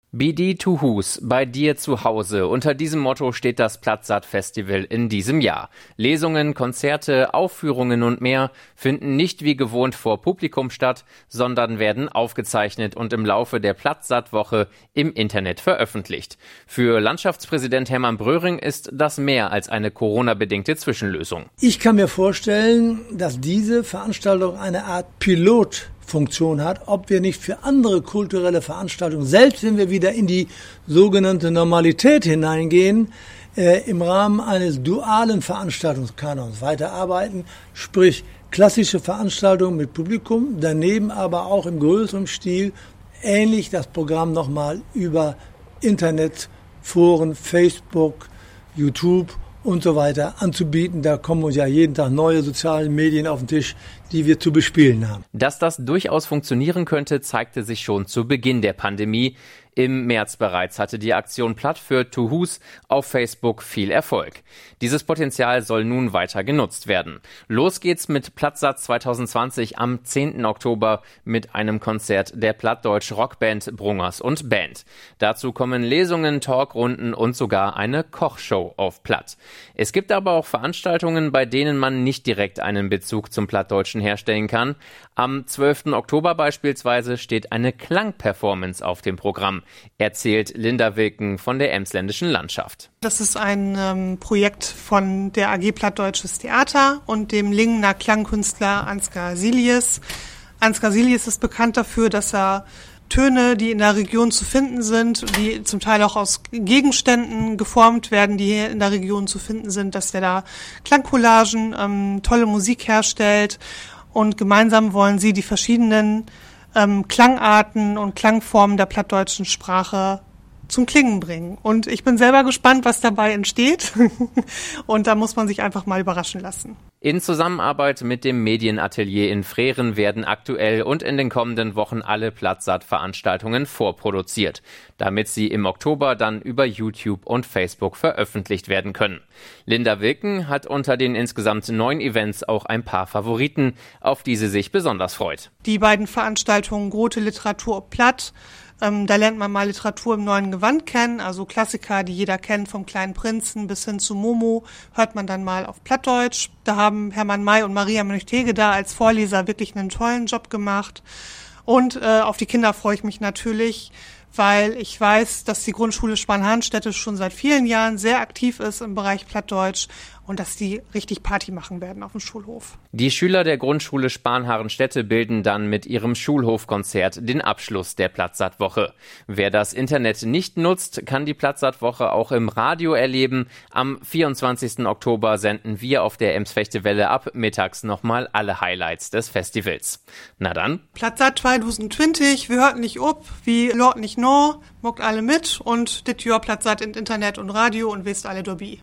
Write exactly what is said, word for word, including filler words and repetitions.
Be die to Hus, bei dir zu Hause. Unter diesem Motto steht das Plattsatt-Festival in diesem Jahr. Lesungen, Konzerte, Aufführungen und mehr finden nicht wie gewohnt vor Publikum statt, sondern werden aufgezeichnet und im Laufe der Plattsatt-Woche im Internet veröffentlicht. Für Landschaftspräsident Hermann Bröhring ist das mehr als eine Corona-bedingte Zwischenlösung. Ich kann mir vorstellen, dass diese Veranstaltung eine Art Pilot Funktion hat, ob wir nicht für andere kulturelle Veranstaltungen, selbst wenn wir wieder in die sogenannte Normalität hineingehen, äh, im Rahmen eines dualen Veranstaltungskanons weiterarbeiten, sprich klassische Veranstaltungen mit Publikum, daneben aber auch im größeren Stil ähnlich das Programm nochmal über Internet, Foren, Facebook, YouTube und so weiter anzubieten. Da kommen uns ja jeden Tag neue soziale Medien auf den Tisch, die wir zu bespielen haben. Dass das durchaus funktionieren könnte, zeigte sich schon zu Beginn der Pandemie. Im März bereits hatte die Aktion Platt für to Hus auf Facebook viel Erfolg. Dieses Potenzial soll nun weiter genutzt werden. Los geht's mit Plattsatt zwanzig zwanzig am zehnten Oktober mit einem Konzert der plattdeutschen Rockband Brungers und Band. Dazu kommen Lesungen, Talkrunden und sogar eine Kochshow auf Platt. Es gibt aber auch Veranstaltungen, bei denen man nicht direkt einen Bezug zum Plattdeutschen herstellen kann. Am zwölften Oktober beispielsweise steht eine Klangperformance auf dem Programm, erzählt Linda Wilken von der Emsländischen Landschaft. Das ist ein ähm, Projekt von der A G Plattdeutsches Theater und dem Lingener Klangkünstler Ansgar Silius. Ansgar Silius ist bekannt dafür, dass er Töne, die in der Region zu finden sind, die zum Teil auch aus Gegenständen geformt werden, die hier in der Region zu finden sind, dass der da Klangcollagen, ähm, tolle Musik herstellt. Und gemeinsam wollen sie die verschiedenen ähm, Klangarten und Klangformen der plattdeutschen Sprache zum Klingen bringen. Und ich bin selber gespannt, was dabei entsteht. Und da muss man sich einfach mal überraschen lassen. In Zusammenarbeit mit dem Medienatelier in Freren werden aktuell und in den kommenden Wochen alle Plattsatt-Veranstaltungen vorproduziert, damit sie im Oktober dann über YouTube und Facebook veröffentlicht werden können. Linda Wilken hat unter den insgesamt neun Events auch ein paar Favoriten, auf die sie sich besonders freut. Die beiden Veranstaltungen Grote Literatur ob Platt. Ähm, da lernt man mal Literatur im neuen Gewand kennen, also Klassiker, die jeder kennt, vom Kleinen Prinzen bis hin zu Momo, hört man dann mal auf Plattdeutsch. Da haben Hermann May und Maria Mönch-Tegeder als Vorleser wirklich einen tollen Job gemacht. Und äh, auf die Kinder freue ich mich natürlich, weil ich weiß, dass die Grundschule Spanhahnstätte schon seit vielen Jahren sehr aktiv ist im Bereich Plattdeutsch und dass die richtig Party machen werden auf dem Schulhof. Die Schüler der Grundschule Spanharenstätte bilden dann mit ihrem Schulhofkonzert den Abschluss der Plattsatt-Woche. Wer das Internet nicht nutzt, kann die Plattsatt-Woche auch im Radio erleben. Am vierundzwanzigsten Oktober senden wir auf der Emsfechte Welle ab mittags nochmal alle Highlights des Festivals. Na dann. Plattsatt zwanzig zwanzig, wir hörten nicht ob, wie Lord nicht no, mockt alle mit und dit Jahr Plattsatt in Internet und Radio und wisst alle dabei.